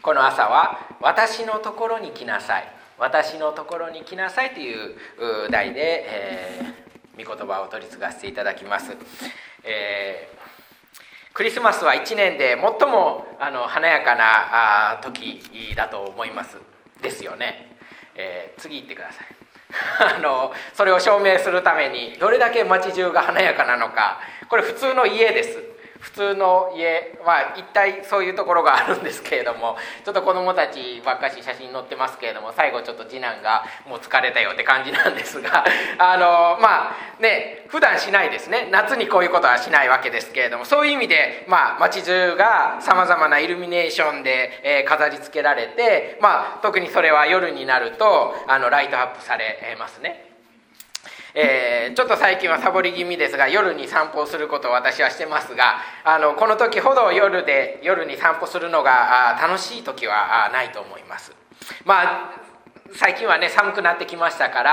この朝は私のところに来なさい、私のところに来なさいという題で、御言葉を取り継がせていただきます。クリスマスは1年で最も華やかな時だと思いますですよね。次行ってください。それを証明するためにどれだけ街中が華やかなのか、これ普通の家です。普通の家は一体そういうところがあるんですけれども、ちょっと子どもたちばっかし写真載ってますけれども、最後ちょっと次男がもう疲れたよって感じなんですが普段しないですね。夏にこういうことはしないわけですけれども、そういう意味で街中がさまざまなイルミネーションで、飾り付けられて、特にそれは夜になるとライトアップされますね。ちょっと最近はサボり気味ですが、夜に散歩をすることを私はしてますが、この時ほど夜に散歩するのが楽しい時はないと思います。最近はね、寒くなってきましたから、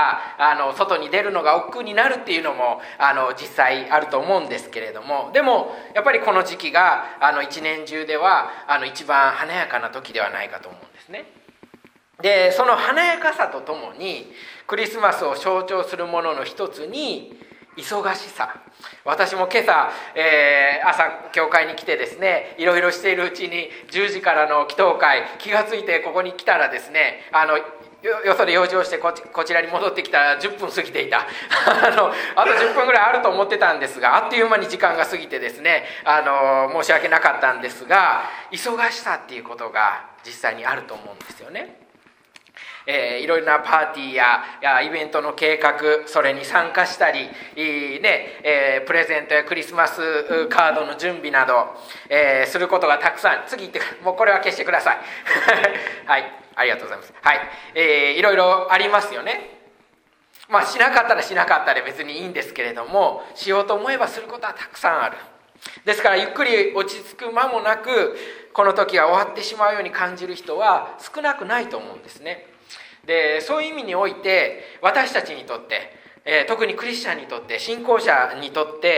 外に出るのが億劫になるっていうのも実際あると思うんですけれども、でもやっぱりこの時期が一年中では一番華やかな時ではないかと思うんですね。でその華やかさとともにクリスマスを象徴するものの一つに忙しさ。私も今朝、朝教会に来てですね、いろいろしているうちに10時からの祈祷会、気がついてここに来たらですね、よそで用事をしてこちらに戻ってきたら10分過ぎていたあと10分ぐらいあると思ってたんですが、あっという間に時間が過ぎてですね、申し訳なかったんですが、忙しさっていうことが実際にあると思うんですよね。いろいろなパーティーやイベントの計画、それに参加したり、プレゼントやクリスマスカードの準備など、することがたくさん。次行って、もうこれは消してくださいはい、ありがとうございます。はい、いろいろありますよね。しなかったらしなかったで別にいいんですけれども、しようと思えばすることはたくさんある。ですからゆっくり落ち着く間もなくこの時が終わってしまうように感じる人は少なくないと思うんですね。でそういう意味において私たちにとって、特にクリスチャンにとって、信仰者にとって、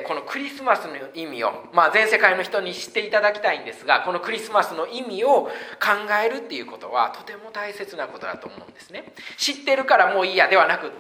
このクリスマスの意味を、全世界の人に知っていただきたいんですが、このクリスマスの意味を考えるっていうことはとても大切なことだと思うんですね。知ってるからもういいやではなくって、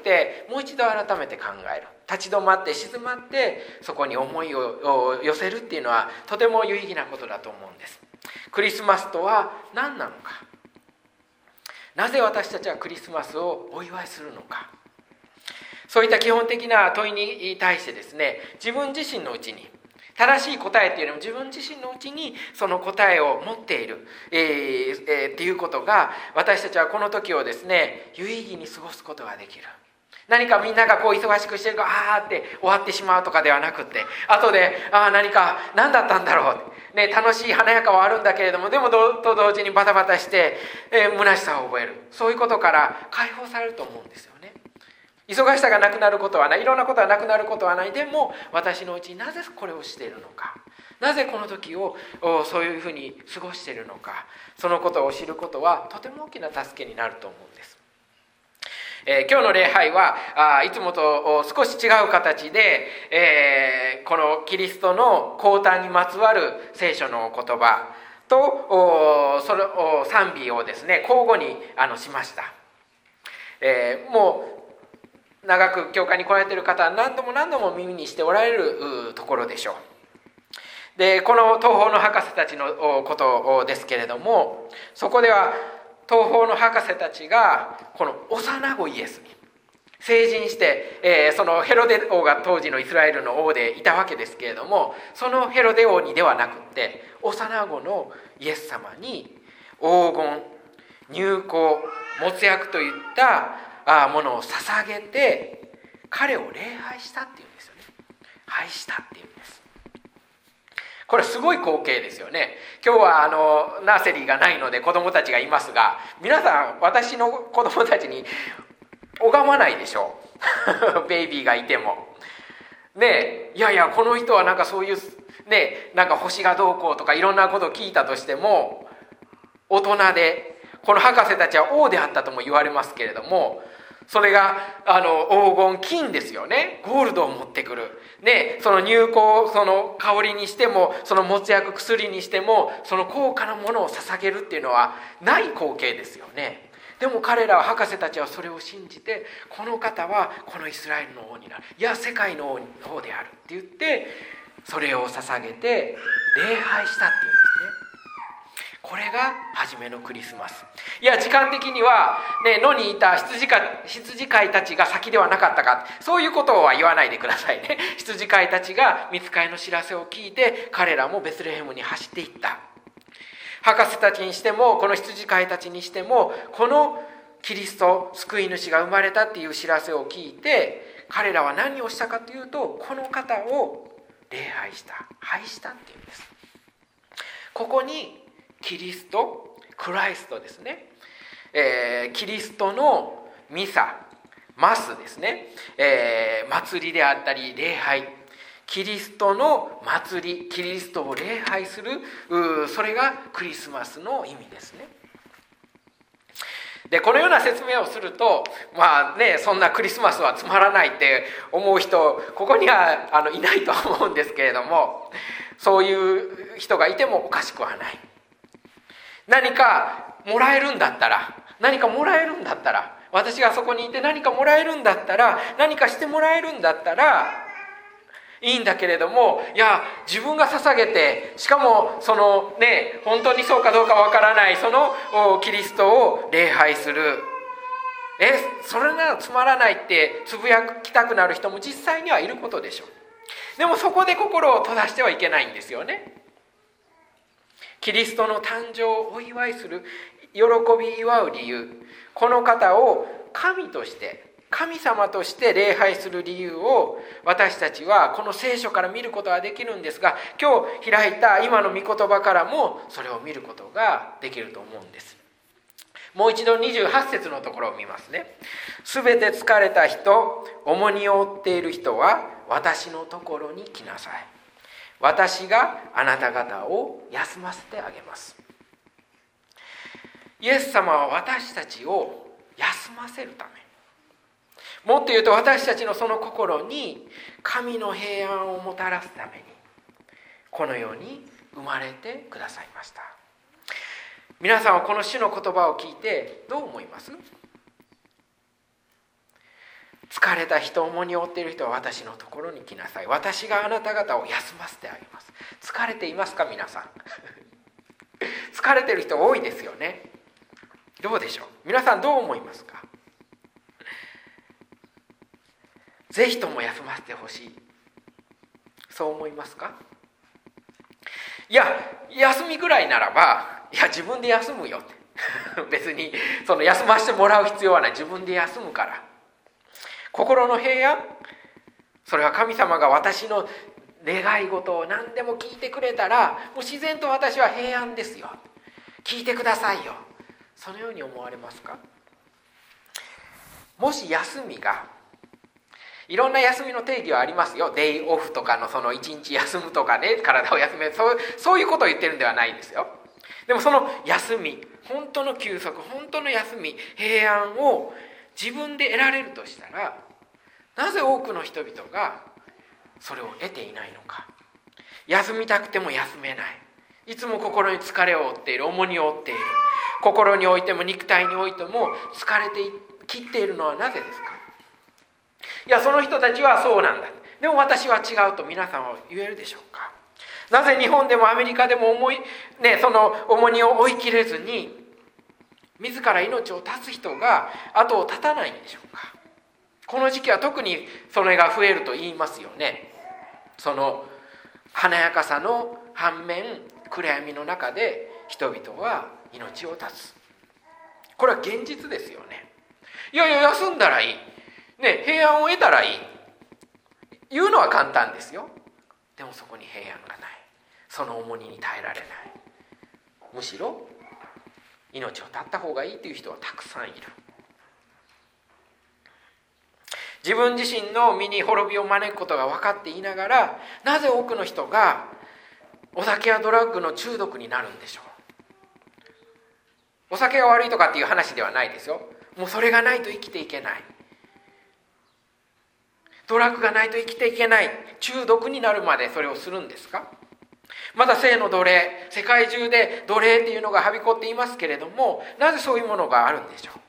もう一度改めて考える、立ち止まって静まってそこに思いを寄せるっていうのはとても有意義なことだと思うんです。クリスマスとは何なのか、なぜ私たちはクリスマスをお祝いするのか、そういった基本的な問いに対してですね、自分自身のうちに正しい答えというよりも自分自身のうちにその答えを持っている、っていうことが、私たちはこの時をですね有意義に過ごすことができる。何かみんながこう忙しくしてるからって終わってしまうとかではなくって、後で何だったんだろう、楽しい華やかはあるんだけれども、でもと同時にバタバタして、虚しさを覚える。そういうことから解放されると思うんですよね。忙しさがなくなることはない、いろんなことがなくなることはない。でも私のうちになぜこれをしているのか、なぜこの時をそういうふうに過ごしているのか、そのことを知ることはとても大きな助けになると思うんです。今日の礼拝はいつもと少し違う形で、このキリストの降誕にまつわる聖書の言葉とその賛美をですね交互にしました。もう長く教会に来られている方は何度も耳にしておられるところでしょう。でこの東方の博士たちのことですけれども、そこでは東方の博士たちがこの幼子イエスに成人して、そのヘロデ王が当時のイスラエルの王でいたわけですけれども、そのヘロデ王にではなくって幼子のイエス様に黄金、乳香、没薬といったものを捧げて彼を礼拝したっていうんですよね。拝したっていうんです。これすごい光景ですよね。今日はナーセリーがないので子供たちがいますが、皆さん私の子供たちに拝まないでしょうベイビーがいてもいやこの人はそういう星がどうこうとかいろんなことを聞いたとしても、大人でこの博士たちは王であったとも言われますけれども、 それが黄金金ですよね。ゴールドを持ってくる、ね、その入香、その香りにしても、その没薬薬にしても、その高価なものを捧げるっていうのはない光景ですよね。でも彼らは、博士たちはそれを信じて、この方はこのイスラエルの王になる、いや世界の王であるって言って、それを捧げて礼拝したっていうんですね。これが初めのクリスマス。いや時間的には、ね、野にいた羊飼いたちが先ではなかったか、そういうことは言わないでくださいね。羊飼いたちが御使いの知らせを聞いて、彼らもベツレヘムに走っていった。博士たちにしても、この羊飼いたちにしても、このキリスト救い主が生まれたっていう知らせを聞いて、彼らは何をしたかというと、この方を礼拝した、拝したっていうんです。ここにキリスト、クライストですね、キリストのミサ、マスですね、祭りであったり礼拝、キリストの祭り、キリストを礼拝する、それがクリスマスの意味ですね。でこのような説明をすると、まあね、そんなクリスマスはつまらないって思う人、ここにはいないと思うんですけれども、そういう人がいてもおかしくはない。何かもらえるんだったら、私がそこにいて何かもらえるんだったら、何かしてもらえるんだったらいいんだけれども、いや自分が捧げて、しかもそのね、本当にそうかどうかわからないそのキリストを礼拝する、それならつまらないってつぶやきたくなる人も実際にはいることでしょう。でもそこで心を閉ざしてはいけないんですよね。キリストの誕生をお祝いする、喜び祝う理由、この方を神として、神様として礼拝する理由を、私たちはこの聖書から見ることはできるんですが、今日開いた今の御言葉からもそれを見ることができると思うんです。もう一度28節のところを見ますね。すべて疲れた人、重荷を負っている人は私のところに来なさい。私があなた方を休ませてあげます。イエス様は私たちを休ませるため、もっと言うと私たちのその心に神の平安をもたらすために、この世に生まれてくださいました。皆さんはこの主の言葉を聞いてどう思います？疲れた人、重荷を負っている人は私のところに来なさい。私があなた方を休ませてあげます。疲れていますか皆さん？疲れている人多いですよね。どうでしょう？皆さんどう思いますか？ぜひとも休ませてほしい、そう思いますか？いや、休みぐらいならば、いや自分で休むよって別にその休ませてもらう必要はない、自分で休むから。心の平安、それは神様が私の願い事を何でも聞いてくれたら、もう自然と私は平安ですよ、聞いてくださいよ、そのように思われますか？もし休みが、いろんな休みの定義はありますよ。デイオフとかのその一日休むとかね、体を休める、そういうことを言ってるんではないですよ。でもその休み、本当の休息、本当の休み、平安を自分で得られるとしたら、なぜ多くの人々がそれを得ていないのか。休みたくても休めない、いつも心に疲れを負っている、重荷を負っている、心においても肉体においても疲れてきっているのはなぜですか？いやその人たちはそうなんだ、でも私は違うと皆さんは言えるでしょうか？なぜ日本でもアメリカでもその重荷を追い切れずに自ら命を絶つ人が後を絶たないんでしょうか？この時期は特にそれが増えると言いますよね。その華やかさの反面、暗闇の中で人々は命を絶つ。これは現実ですよね。いやいや休んだらいい、ね、平安を得たらいい、言うのは簡単ですよ。でもそこに平安がない、その重荷に耐えられない、むしろ命を絶った方がいいという人はたくさんいる。自分自身の身に滅びを招くことが分かっていながら、なぜ多くの人がお酒やドラッグの中毒になるんでしょう？お酒が悪いとかっていう話ではないですよ。もうそれがないと生きていけない。 ドラッグがないと生きていけない、中毒になるまでそれをするんですか？また性の奴隷、世界中で奴隷っていうのがはびこっていますけれども、なぜそういうものがあるんでしょう？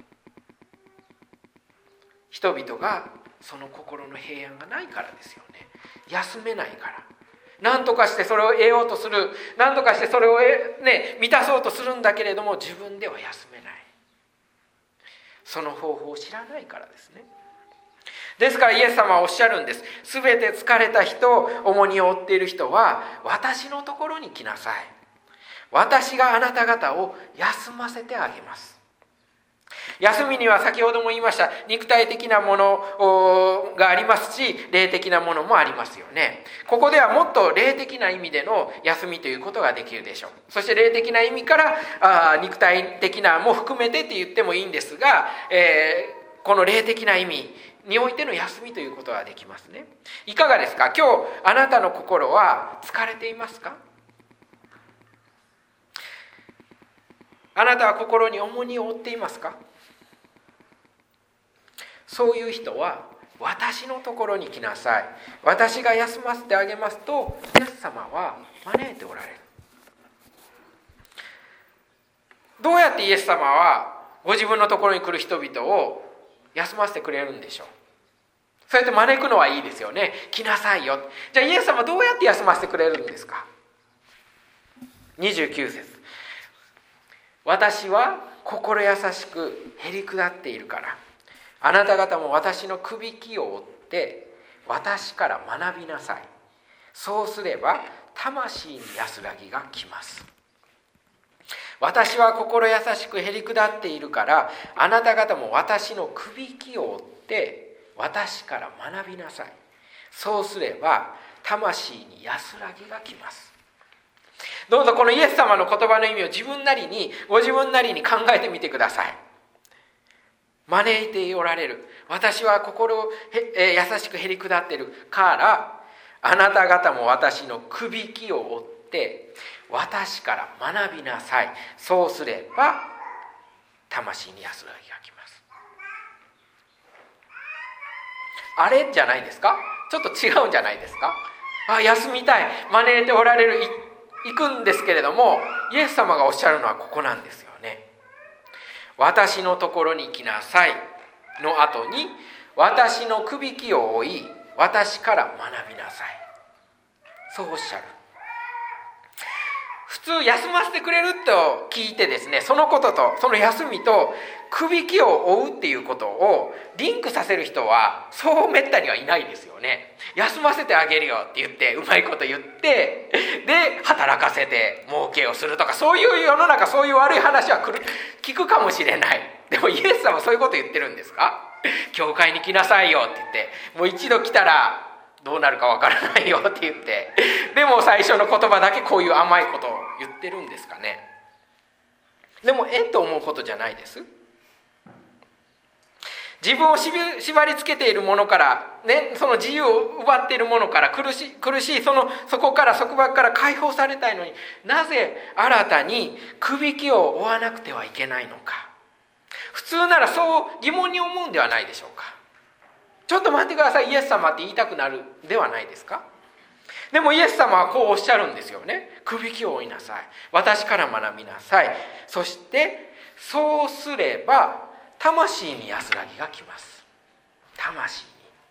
人々がその心の平安がないからですよね。休めないから。何とかしてそれを得ようとする、何とかしてそれを満たそうとするんだけれども、自分では休めない。その方法を知らないからですね。ですからイエス様はおっしゃるんです。すべて疲れた人、重荷を負っている人は私のところに来なさい。私があなた方を休ませてあげます。休みには先ほども言いました肉体的なものがありますし、霊的なものもありますよね。ここではもっと霊的な意味での休みということができるでしょう。そして霊的な意味から肉体的なも含めてって言ってもいいんですが、この霊的な意味においての休みということができますね。いかがですか？今日あなたの心は疲れていますか？あなたは心に重荷を負っていますか？そういう人は私のところに来なさい、私が休ませてあげますとイエス様は招いておられる。どうやってイエス様はご自分のところに来る人々を休ませてくれるんでしょう？そうやって招くのはいいですよね。来なさいよ。じゃあイエス様はどうやって休ませてくれるんですか？29節、私は心優しくへり下っているから、あなた方も私のくびきを追って私から学びなさい。そうすれば魂に安らぎが来ます。私は心優しくへり下っているから、あなた方も私のくびきを追って私から学びなさい。そうすれば魂に安らぎが来ます。どうぞこのイエス様の言葉の意味をご自分なりに考えてみてください。招いておられる、私は心を優しくへり下っているから、あなた方も私のくびきを追って私から学びなさい。そうすれば魂に安らぎが来ます。あれじゃないですか？ちょっと違うんじゃないですか？休みたい、招いておられる、行くんですけれども、イエス様がおっしゃるのはここなんですよね。私のところに来なさいの後に、私のくびきを追い私から学びなさい、そうおっしゃる。普通休ませてくれると聞いてですね、そのこととその休みとくびきを追うっていうことをリンクさせる人はそうめったにはいないですよね。休ませてあげるよって言ってうまいこと言って、で働かせて儲けをするとか、そういう世の中、そういう悪い話は聞くかもしれない。でもイエス様はそういうこと言ってるんですか？教会に来なさいよって言って、もう一度来たらどうなるかわからないよって言って、でも最初の言葉だけこういう甘いことを言ってるんですかね。でもと思うことじゃないです。自分を縛り付けているものからね、その自由を奪っているものから、苦しいそこから束縛から解放されたいのに、なぜ新たにくびきを追わなくてはいけないのか。普通ならそう疑問に思うんではないでしょうか。ちょっと待ってください、イエス様って言いたくなるではないですか。でもイエス様はこうおっしゃるんですよね。くびきを追いなさい、私から学びなさい。そしてそうすれば魂に安らぎが来ます。魂に。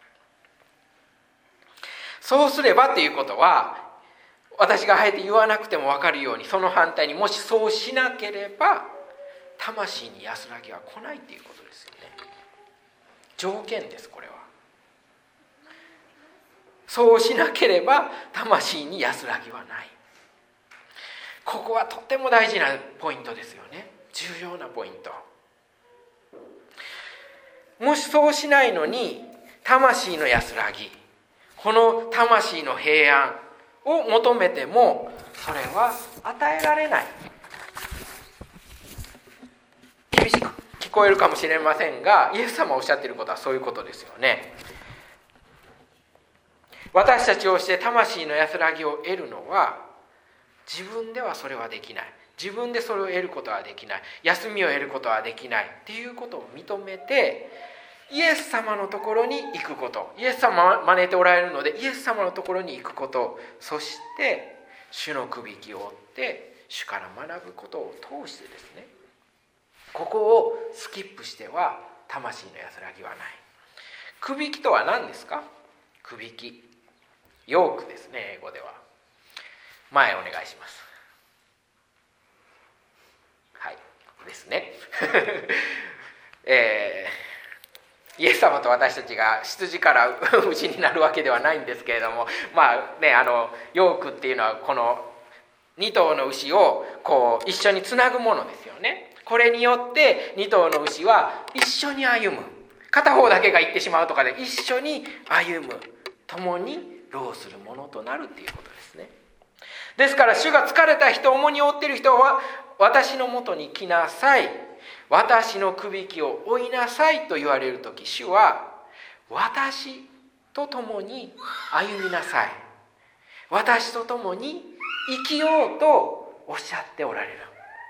そうすればっていうことは、私があえて言わなくても分かるように、その反対にもしそうしなければ魂に安らぎは来ないっていうことですよね。条件です、これは。そうしなければ魂に安らぎはない。ここはとっても大事なポイントですよね。重要なポイント。もしそうしないのに魂の安らぎ、この魂の平安を求めてもそれは与えられない。厳しく聞こえるかもしれませんが、イエス様がおっしゃっていることはそういうことですよね。私たちをして魂の安らぎを得るのは、自分ではそれはできない、自分でそれを得ることはできない、休みを得ることはできないっていうことを認めて、 イエス様のところに行くこと、イエス様を招いておられるのでイエス様のところに行くこと、そして主のくびきを追って主から学ぶことを通してですね、ここをスキップしては魂の安らぎはない。くびきとは何ですか？くびき、ヨークですね、英語では。前お願いします。はいですねイエス様と私たちが羊から牛になるわけではないんですけれども、ヨークっていうのはこの2頭の牛をこう一緒につなぐものですよね。これによって2頭の牛は一緒に歩む、片方だけが行ってしまうとかで一緒に歩む、共に労するものとなるっていうことですね。ですから主が疲れた人、重荷を負っている人は私のもとに来なさい、私のくびきを追いなさいと言われるとき、主は私と共に歩みなさい、私と共に生きようとおっしゃっておられる。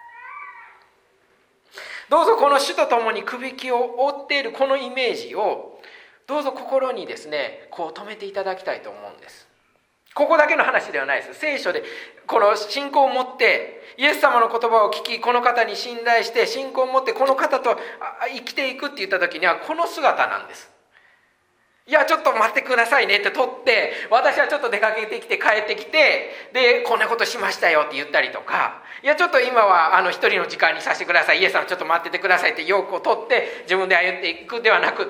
どうぞこの主と共にくびきを追っているこのイメージをどうぞ心にですね、こう留めていただきたいと思うんです。ここだけの話ではないです。聖書でこの信仰を持ってイエス様の言葉を聞き、この方に信頼して信仰を持ってこの方と生きていくって言った時にはこの姿なんです。いやちょっと待ってくださいねって取って、私はちょっと出かけてきて帰ってきて、でこんなことしましたよって言ったりとか、いやちょっと今は一人の時間にさせてください、イエス様ちょっと待っててくださいってヨークを取って自分で歩んでいくではなくって、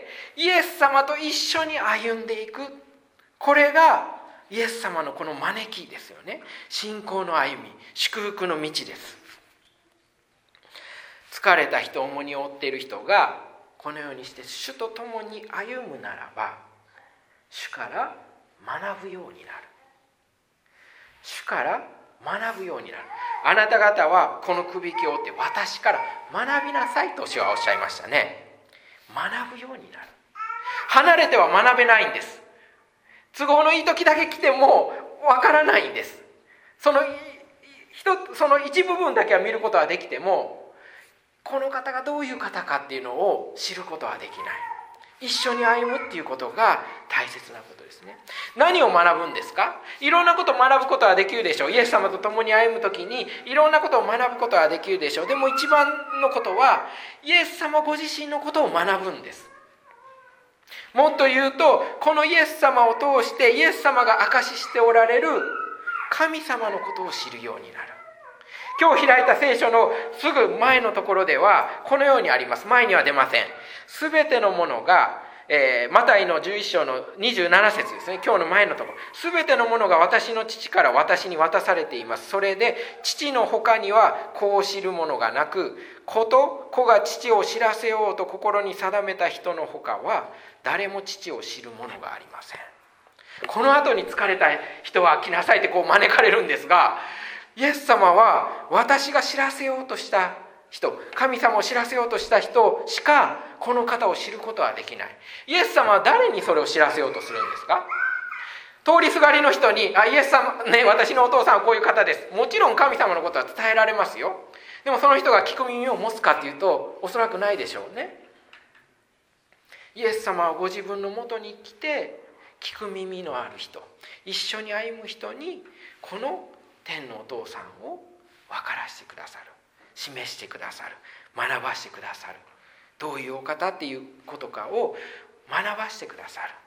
イエス様と一緒に歩んでいく、これがイエス様のこの招きですよね。信仰の歩み、祝福の道です。疲れた人、重荷を負っている人がこのようにして主と共に歩むならば、主から学ぶようになる。主から学ぶようになる。あなた方はこのくびきを追って私から学びなさいと主はおっしゃいましたね。学ぶようになる。離れては学べないんです。都合のいい時だけ来てもわからないんです。その一部分だけは見ることはできても、この方がどういう方かっていうのを知ることはできない。一緒に歩むっていうことが大切なことですね。何を学ぶんですか？いろんなことを学ぶことはできるでしょう。イエス様と共に歩むときにいろんなことを学ぶことはできるでしょう。でも一番のことはイエス様ご自身のことを学ぶんです。もっと言うと、このイエス様を通してイエス様が証ししておられる神様のことを知るようになる。今日開いた聖書のすぐ前のところではこのようにあります。前には出ません。すべてのものが、マタイの11章の27節ですね。今日の前のところ。すべてのものが私の父から私に渡されています。それで父の他には子を知るものがなく、子と子が父を知らせようと心に定めた人の他は誰も父を知るものがありません。この後に疲れた人は来なさいってこう招かれるんですが、イエス様は私が知らせようとした人、神様を知らせようとした人しかこの方を知ることはできない。イエス様は誰にそれを知らせようとするんですか？通りすがりの人に、イエス様ね、私のお父さんはこういう方です。もちろん神様のことは伝えられますよ。でもその人が聞く耳を持つかというとおそらくないでしょうね。イエス様はご自分のもとに来て、聞く耳のある人、一緒に歩む人にこの天のお父さんを分からせてくださる、示してくださる、学ばしてくださる、どういうお方っていうことかを学ばしてくださる。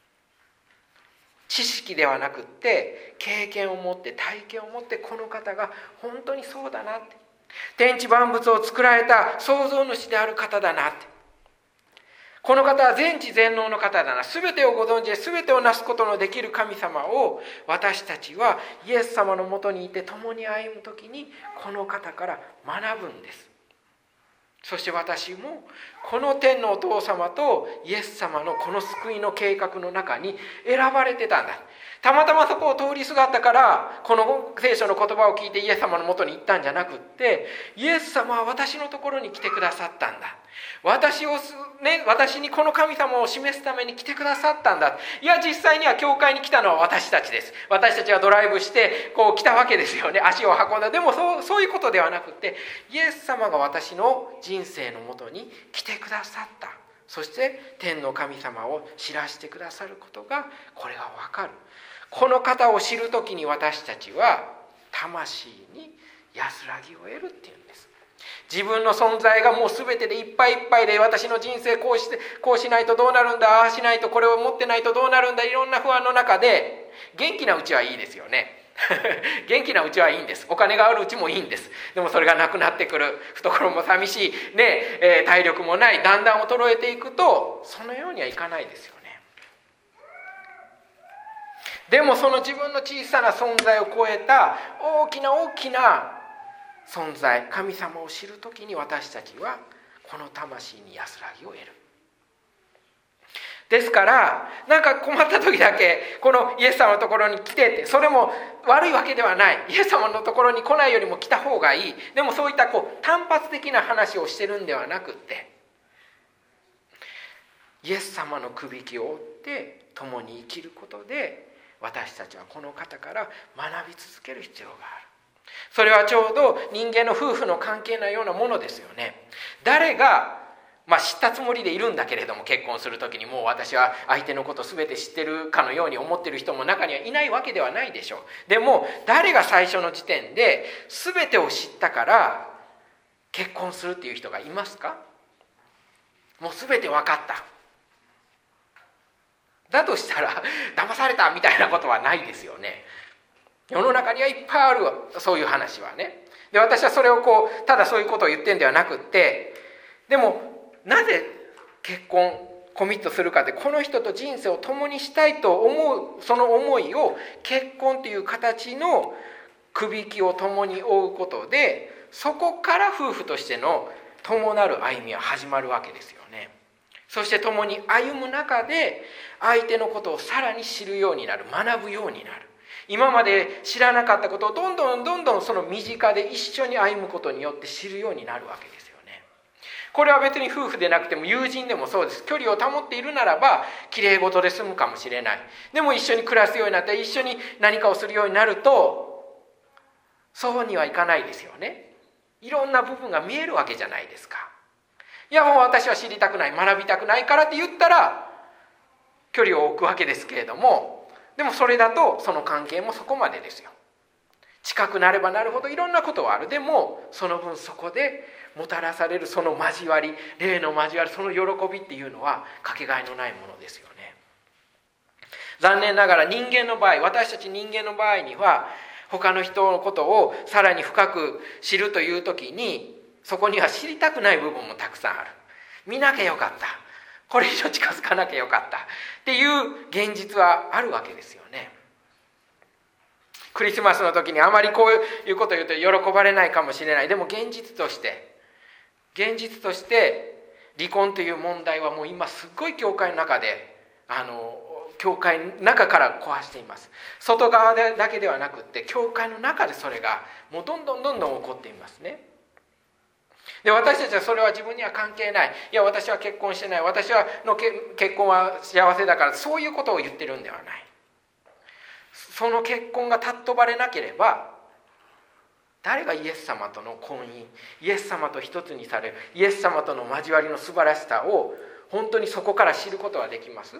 知識ではなくって経験を持って、体験を持って、この方が本当にそうだなって、天地万物を作られた創造主である方だなって、この方は全知全能の方だな、全てをご存知で全てをなすことのできる神様を私たちはイエス様のもとにいて共に歩むときにこの方から学ぶんです。そして私もこの天のお父様とイエス様のこの救いの計画の中に選ばれてたんだ。たまたまそこを通りすがったからこの聖書の言葉を聞いてイエス様のもとに行ったんじゃなくって、イエス様は私のところに来てくださったんだ。私にこの神様を示すために来てくださったんだ。いや実際には教会に来たのは私たちです。私たちがドライブしてこう来たわけですよね。足を運んだ。でもそういうことではなくて、イエス様が私の人生のもとに来てくださった。 そして天の神様を知らせてくださることが、これが分かる。この方を知るときに私たちは魂に安らぎを得るっていうんです。自分の存在がもう全てでいっぱいいっぱいで、私の人生こうしないとどうなるんだ、ああしないと、これを持ってないとどうなるんだ、いろんな不安の中で、元気なうちはいいですよね元気なうちはいいんです。お金があるうちもいいんです。でもそれがなくなってくる、懐も寂しい、体力もない、だんだん衰えていくと、そのようにはいかないですよね。でもその自分の小さな存在を超えた大きな大きな存在、神様を知るときに、私たちはこの魂に安らぎを得る。ですから、なんか困った時だけこのイエス様のところに来てって、それも悪いわけではない。イエス様のところに来ないよりも来た方がいい。でもそういった単発的な話をしてるんではなくって、イエス様のくびきを追って共に生きることで、私たちはこの方から学び続ける必要がある。それはちょうど人間の夫婦の関係のようなものですよね。誰が知ったつもりでいるんだけれども、結婚する時にもう私は相手のこと全て知ってるかのように思ってる人も中にはいないわけではないでしょう。でも誰が最初の時点で全てを知ったから結婚するっていう人がいますか？もう全て分かった。だとしたら騙されたみたいなことはないですよね。世の中にはいっぱいある、そういう話はね。で、私はそれをただそういうことを言ってるんではなくって、でもなぜ結婚コミットするかで、この人と人生を共にしたいと思う、その思いを結婚という形のくびきを共に追うことで、そこから夫婦としての共なる歩みは始まるわけですよね。そして共に歩む中で相手のことをさらに知るようになる、学ぶようになる。今まで知らなかったことをどんどんその身近で一緒に歩むことによって知るようになるわけですよね。これは別に夫婦でなくても友人でもそうです。距離を保っているならばきれい事で済むかもしれない。でも一緒に暮らすようになって一緒に何かをするようになると、そうにはいかないですよね。いろんな部分が見えるわけじゃないですか。いやもう私は知りたくない、学びたくないからって言ったら距離を置くわけですけれども、でもそれだとその関係もそこまでですよ。近くなればなるほどいろんなことはある。でもその分そこでもたらされるその交わり、霊の交わり、その喜びっていうのはかけがえのないものですよね。残念ながら人間の場合、私たち人間の場合には、他の人のことをさらに深く知るという時に、そこには知りたくない部分もたくさんある。見なきゃよかった、これ以上近づかなきゃよかったっていう現実はあるわけですよね。クリスマスの時にあまりこういうことを言うと喜ばれないかもしれない。でも現実として離婚という問題はもう今すごい教会の中で教会の中から壊しています。外側だけではなくって教会の中でそれがもうどんどん起こっていますね。で、私たちはそれは自分には関係ない、いや私は結婚してない、私の結婚は幸せだから、そういうことを言ってるんではない。その結婚が尊ばれなければ、誰がイエス様との婚姻、イエス様と一つにされる、イエス様との交わりの素晴らしさを本当にそこから知ることはできます？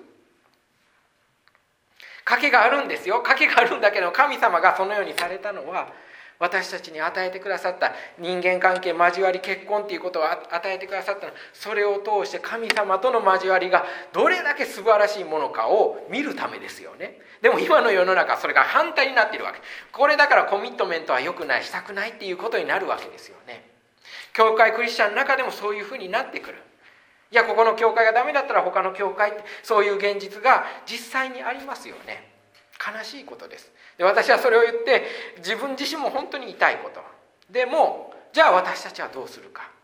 賭けがあるんですよ。賭けがあるんだけど、神様がそのようにされたのは、私たちに与えてくださった人間関係、交わり、結婚っていうことを与えてくださったのは、それを通して神様との交わりがどれだけ素晴らしいものかを見るためですよね。でも今の世の中はそれが反対になっているわけ。これだからコミットメントは良くない、したくないっていうことになるわけですよね。教会クリスチャンの中でもそういうふうになってくる。いやここの教会がダメだったら他の教会って、そういう現実が実際にありますよね。悲しいことです。で、私はそれを言って自分自身も本当に痛いこと。でもじゃあ私たちはどうするか。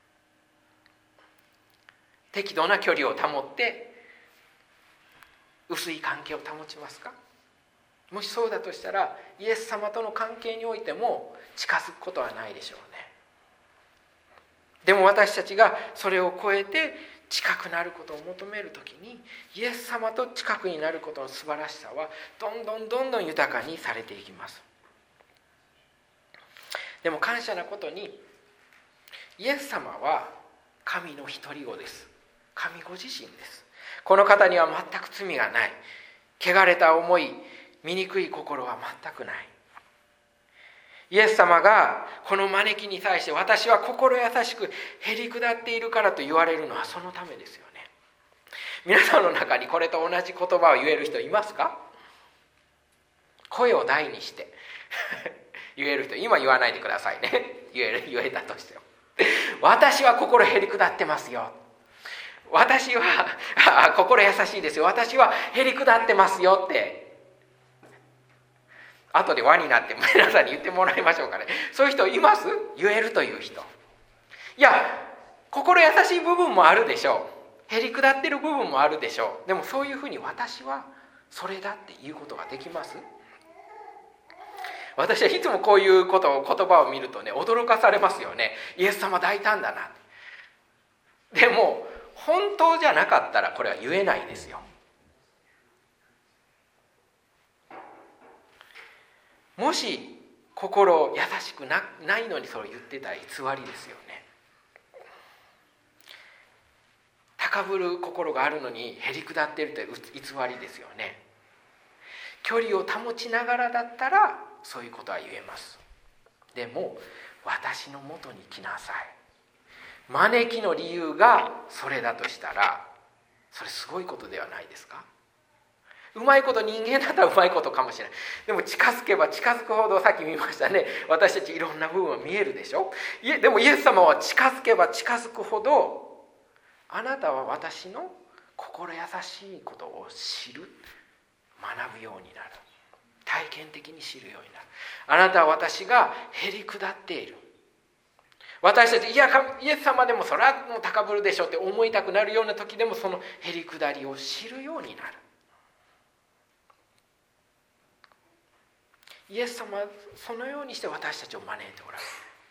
適度な距離を保って薄い関係を保ちますか？もしそうだとしたらイエス様との関係においても近づくことはないでしょうね。でも私たちがそれを超えて近くなることを求めるときに、イエス様と近くになることの素晴らしさはどんどん豊かにされていきます。でも感謝なことに、イエス様は神の一人子です。 神ご自身です。この方には全く罪がない。汚れた思い、醜い心は全くない。イエス様がこの招きに対して、私は心優しくへり下っているからと言われるのはそのためですよね。皆さんの中にこれと同じ言葉を言える人いますか？声を大にして言える人、今言わないでくださいね。言えたとしても私は心へり下ってますよ、私は心優しいですよ、私はへり下ってますよって後で輪になって皆さんに言ってもらいましょうかね。そういう人います？言えるという人。いや、心優しい部分もあるでしょう、へり下ってる部分もあるでしょう。でもそういうふうに私はそれだっていうことができます？私はいつもこういう言葉を見るとね、驚かされますよね。イエス様大胆だな。でも本当じゃなかったらこれは言えないですよ。もし心優しくないのにそれを言ってたら偽りですよね。高ぶる心があるのにへり下っているという偽りですよね。距離を保ちながらだったらそういうことは言えます。でも私のもとに来なさい、招きの理由がそれだとしたら、それすごいことではないですか？うまいこと、人間だったらうまいことかもしれない。でも近づけば近づくほど、さっき見ましたね、私たちいろんな部分は見えるでしょ。でもイエス様は近づけば近づくほど、あなたは私の心優しいことを知る、学ぶようになる、体験的に知るようになる。あなたは私がへり下っている。私たち、いやイエス様でもそれはもう高ぶるでしょって思いたくなるような時でも、そのへり下りを知るようになる。イエス様はそのようにして私たちを招いておられる。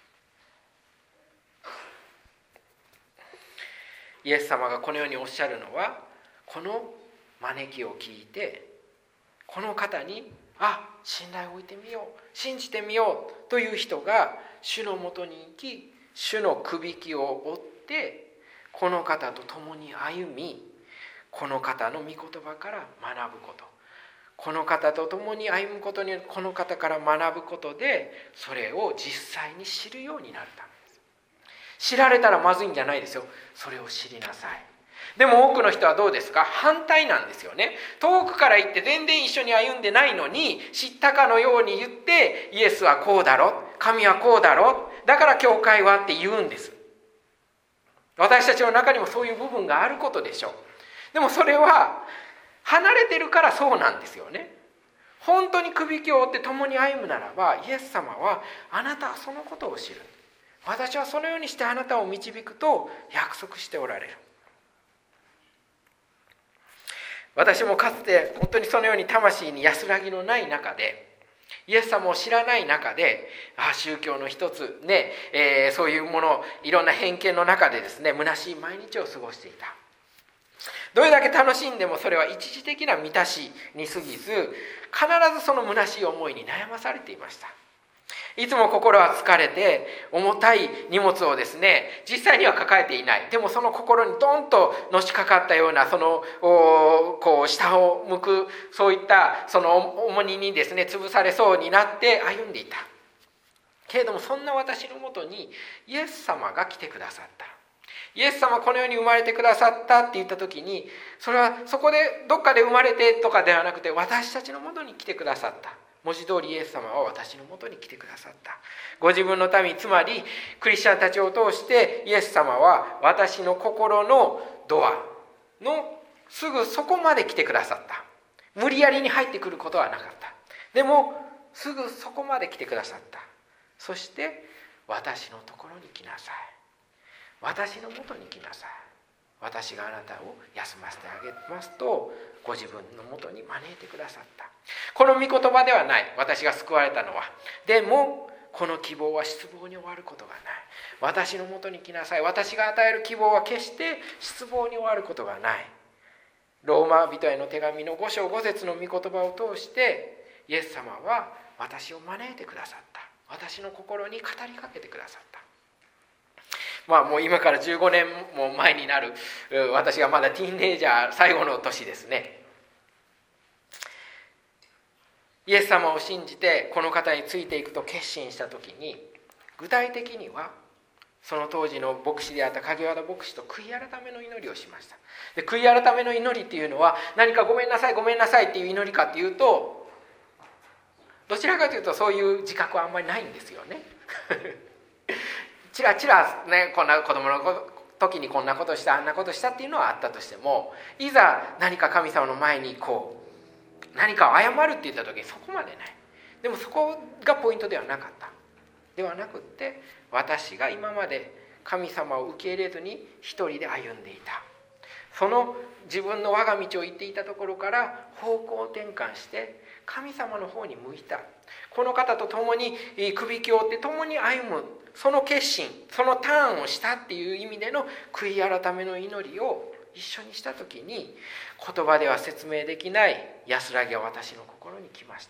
イエス様がこのようにおっしゃるのは、この招きを聞いて、この方に信頼を置いてみよう、信じてみようという人が主のもとに行き、主のくびきを追ってこの方と共に歩み、この方の御言葉から学ぶこと、この方と共に歩むことによって、この方から学ぶことでそれを実際に知るようになるためです。知られたらまずいんじゃないですよ。それを知りなさい。でも多くの人はどうですか？反対なんですよね。遠くから行って全然一緒に歩んでないのに、知ったかのように言って、イエスはこうだろ、神はこうだろ、だから教会はって言うんです。私たちの中にもそういう部分があることでしょう。でもそれは離れてるからそうなんですよね。本当にくびきを追って共に歩むならば、イエス様はあなたはそのことを知る、私はそのようにしてあなたを導くと約束しておられる。私もかつて本当にそのように魂に安らぎのない中で、イエス様を知らない中で、宗教の一つね、そういうもの、いろんな偏見の中でですね、虚しい毎日を過ごしていた。どれだけ楽しんでもそれは一時的な満たしに過ぎず、必ずその虚しい思いに悩まされていました。いつも心は疲れて、重たい荷物をですね、実際には抱えていない。でもその心にドンとのしかかったような、そのこう下を向く、そういったその重荷にですね、潰されそうになって歩んでいた。けれどもそんな私のもとにイエス様が来てくださった。イエス様この世に生まれてくださったって言った時に、それはそこでどっかで生まれてとかではなくて、私たちのもとに来てくださった。文字通りイエス様は私のもとに来てくださった。ご自分の民、つまりクリスチャンたちを通してイエス様は私の心のドアのすぐそこまで来てくださった。無理やりに入ってくることはなかった。でもすぐそこまで来てくださった。そして私のところに来なさい、私のもとに来なさい、私があなたを休ませてあげますとご自分のもとに招いてくださった。この御言葉ではない、私が救われたのは。でもこの希望は失望に終わることがない。私のもとに来なさい、私が与える希望は決して失望に終わることがない。ローマ人への手紙の5章5節の御言葉を通してイエス様は私を招いてくださった。私の心に語りかけてくださった。 もう今から15年も前になる私がまだティーンエイジャー最後の年ですね。イエス様を信じてこの方についていくと決心した時に、具体的にはその当時の牧師であった鍵和田牧師と悔い改めの祈りをしました。で、悔い改めの祈りっていうのは何かごめんなさいごめんなさいっていう祈りかっていうと、どちらかというとそういう自覚はあんまりないんですよね。チラチラね、こんな子供の時にこんなことしたあんなことしたっていうのはあったとしても、いざ何か神様の前に何かを謝るって言った時にそこまでない。でもそこがポイントではなかった。ではなくって、私が今まで神様を受け入れずに一人で歩んでいた、その自分の我が道を行っていたところから方向転換して神様の方に向いた、この方と共にくびきを追って共に歩む、その決心、そのターンをしたっていう意味での悔い改めの祈りを一緒にした時に、言葉では説明できない安らぎが私の心に来ました。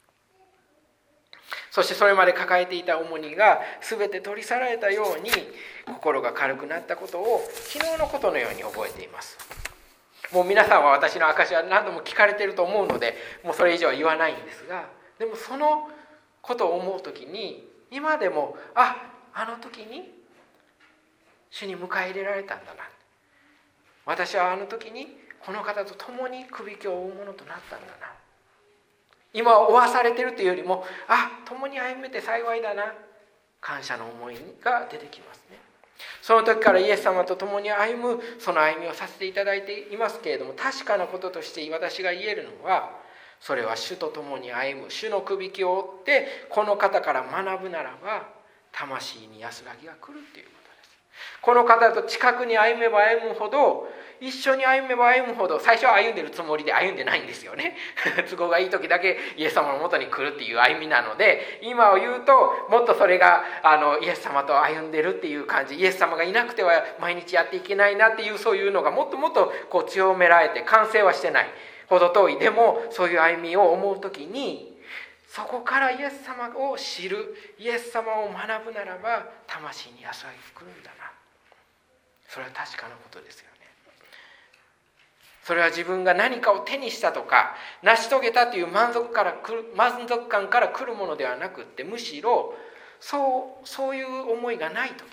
そしてそれまで抱えていた重荷が全て取り去られたように心が軽くなったことを昨日のことのように覚えています。もう皆さんは私の証は何度も聞かれていると思うので、もうそれ以上は言わないんですが、でもそのことを思う時に今でもあの時に主に迎え入れられたんだな、私はあの時にこの方と共にくびきを追うものとなったんだな、今は追わされているというよりも共に歩めて幸いだな、感謝の思いが出てきますね。その時からイエス様と共に歩むその歩みをさせていただいていますけれども、確かなこととして私が言えるのは、それは主と共に歩む、主のくびきを追ってこの方から学ぶならば魂に安らぎが来るということです。この方と近くに歩めば歩むほど、一緒に歩めば歩むほど、最初は歩んでるつもりで歩んでないんですよね。都合がいい時だけイエス様のもとに来るっていう歩みなので、今を言うともっとそれがイエス様と歩んでるっていう感じ、イエス様がいなくては毎日やっていけないなっていう、そういうのがもっともっと強められて、完成はしてないほど遠い。でもそういう歩みを思う時に、そこからイエス様を知る、イエス様を学ぶならば魂に安らぎが来るんだな、それは確かなことですよね。それは自分が何かを手にしたとか成し遂げたという満足感から来るものではなくって、むしろそういう思いがない時に、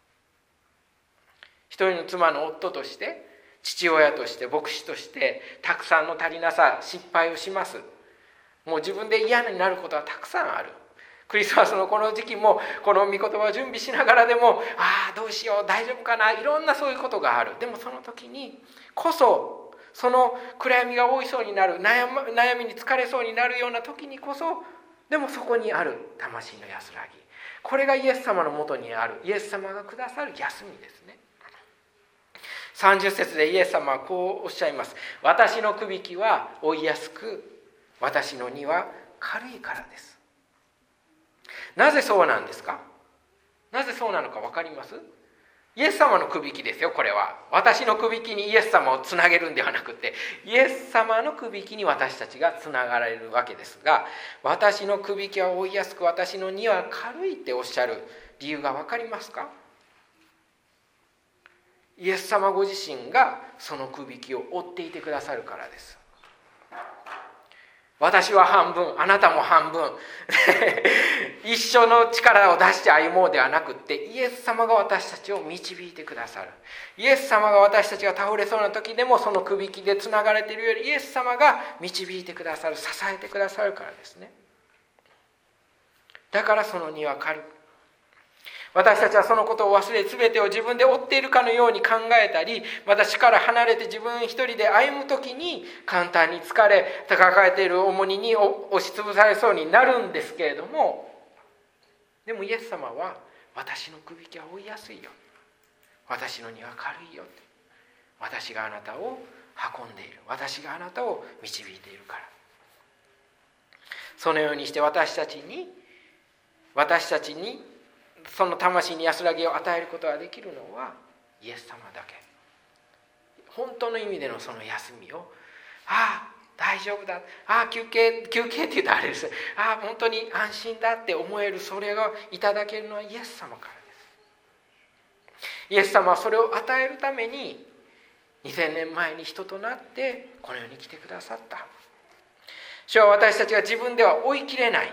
一人の妻の夫として、父親として、牧師としてたくさんの足りなさ、失敗をします。もう自分で嫌になることはたくさんある。クリスマスのこの時期もこの御言葉を準備しながらでも、どうしよう大丈夫かな、いろんなそういうことがある。でもその時にこそ、その暗闇が覆いそうになる、悩みに疲れそうになるような時にこそ、でもそこにある魂の安らぎ、これがイエス様のもとにある、イエス様がくださる休みですね。30節でイエス様はこうおっしゃいます。私のくびきは追いやすく、私の荷は軽いからです。なぜそうなんですか？なぜそうなのか分かります？イエス様のくびきですよ。これは私のくびきにイエス様をつなげるんではなくて、イエス様のくびきに私たちがつながれるわけですが、私のくびきは追いやすく、私の荷は軽いっておっしゃる理由が分かりますか？イエス様ご自身がそのくびきを追っていてくださるからです。私は半分、あなたも半分一緒の力を出して歩もうではなくって、イエス様が私たちを導いてくださる。イエス様が私たちが倒れそうな時でもそのくびきでつながれているより、イエス様が導いてくださる、支えてくださるからですね。だからその荷は軽く、私たちはそのことを忘れ、全てを自分で追っているかのように考えたり、また主から離れて自分一人で歩むときに簡単に疲れ、抱えている重荷に押しつぶされそうになるんですけれども、でもイエス様は私のくびきは追いやすいよ、私の荷は軽いよ、私があなたを運んでいる、私があなたを導いているから。そのようにして私たちにその魂に安らぎを与えることができるのはイエス様だけ。本当の意味でのその休みを、大丈夫だ、休憩って言うとあれです、本当に安心だって思える、それがいただけるのはイエス様からです。 イエス様はそれを与えるために2000年前に人となってこの世に来てくださった。主は私たちが自分では追いきれない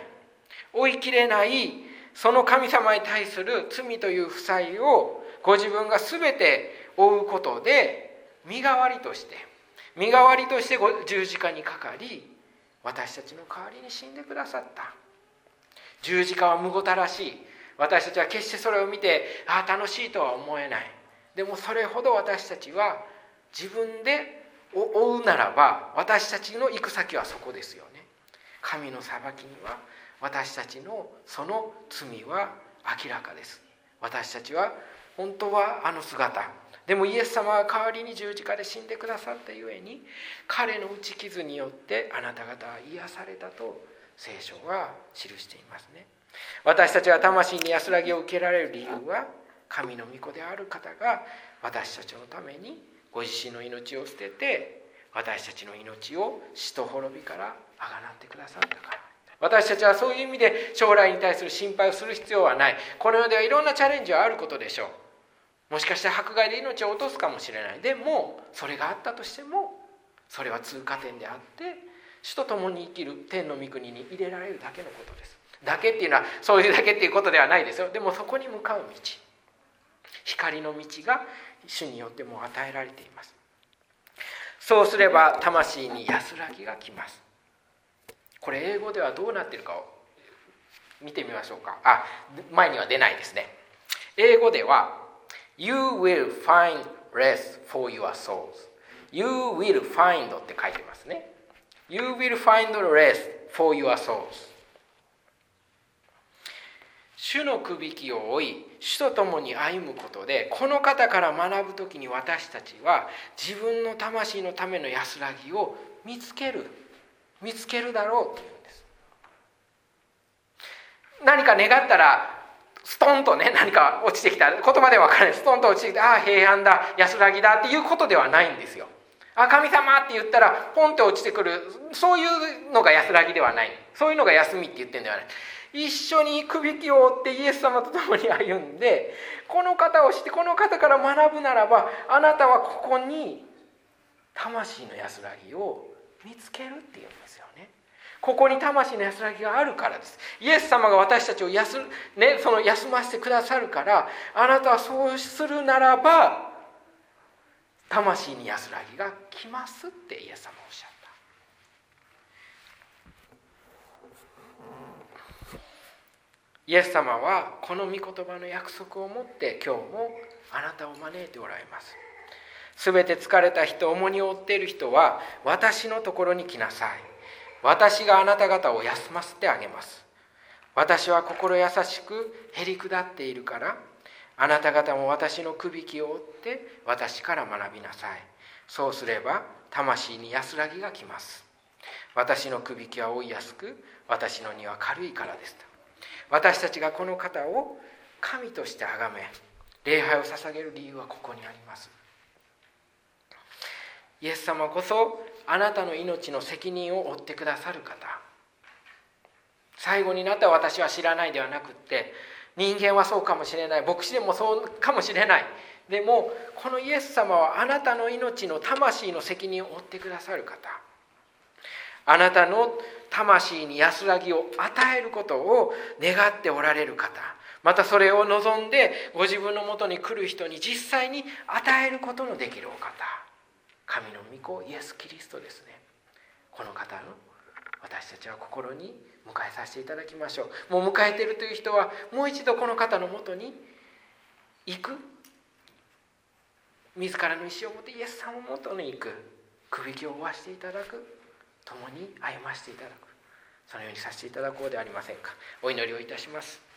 その神様に対する罪という負債をご自分が全て負うことで身代わりとして十字架にかかり、私たちの代わりに死んでくださった。十字架はむごたらしい。私たちは決してそれを見て楽しいとは思えない。でもそれほど私たちは自分で追うならば、私たちの行く先はそこですよね。神の裁きには私たちのその罪は明らかです。私たちは本当はあの姿、でもイエス様は代わりに十字架で死んでくださったゆえに、彼の打ち傷によってあなた方は癒されたと聖書は記していますね。私たちが魂に安らぎを受けられる理由は、神の御子である方が私たちのためにご自身の命を捨てて、私たちの命を死と滅びからあがなってくださったから。私たちはそういう意味で将来に対する心配をする必要はない。この世ではいろんなチャレンジはあることでしょう。もしかして迫害で命を落とすかもしれない。でもそれがあったとしても、それは通過点であって、主と共に生きる天の御国に入れられるだけのことです。だけっていうのはそういうだけっていうことではないですよ。でもそこに向かう道、光の道が主によっても与えられています。そうすれば魂に安らぎが来ます。これ英語ではどうなっているかを見てみましょうか。前には出ないですね。英語では You will find rest for your souls. You will find って書いてますね。You will find rest for your souls. 主のくびきを追い、主と共に歩むことで、この方から学ぶときに私たちは自分の魂のための安らぎを見つけるだろうというんです。何か願ったらストンとね、何か落ちてきた、言葉では分からない、ストンと落ちてきて、平安だ、安らぎだっていうことではないんですよ。神様って言ったらポンって落ちてくる、そういうのが安らぎではない。そういうのが休みって言ってるんではない。一緒にくびきを追ってイエス様と共に歩んで、この方を知ってこの方から学ぶならば、あなたはここに魂の安らぎを見つけるっていうんですよね。ここに魂の安らぎがあるからです。イエス様が私たちを休ませてくださるから、あなたはそうするならば魂に安らぎが来ますってイエス様はおっしゃった。イエス様はこの御言葉の約束を持って今日もあなたを招いておられます。すべて疲れた人、重荷を負っている人は私のところに来なさい。私があなた方を休ませてあげます。私は心優しくへり下っているから、あなた方も私のくびきを追って私から学びなさい。そうすれば魂に安らぎが来ます。私のくびきは追いやすく、私の荷は軽いからですと。私たちがこの方を神として崇め礼拝を捧げる理由はここにあります。イエス様こそあなたの命の責任を負ってくださる方。最後になった私は知らないではなくって、人間はそうかもしれない、牧師でもそうかもしれない。でもこのイエス様はあなたの命の魂の責任を負ってくださる方。あなたの魂に安らぎを与えることを願っておられる方、またそれを望んでご自分のもとに来る人に実際に与えることのできるお方、神の御子イエス・キリストですね。この方の私たちは心に迎えさせていただきましょう。もう迎えているという人はもう一度この方のもとに行く、自らの意思を持ってイエス様のもとに行く、くびきを負わしていただく、共に歩ませていただく、そのようにさせていただこうではありませんか。お祈りをいたします。